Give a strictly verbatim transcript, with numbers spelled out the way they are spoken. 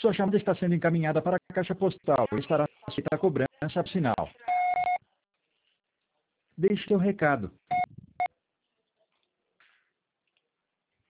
Sua chamada está sendo encaminhada para a caixa postal e estará sujeita a cobrança por sinal. Deixe seu recado.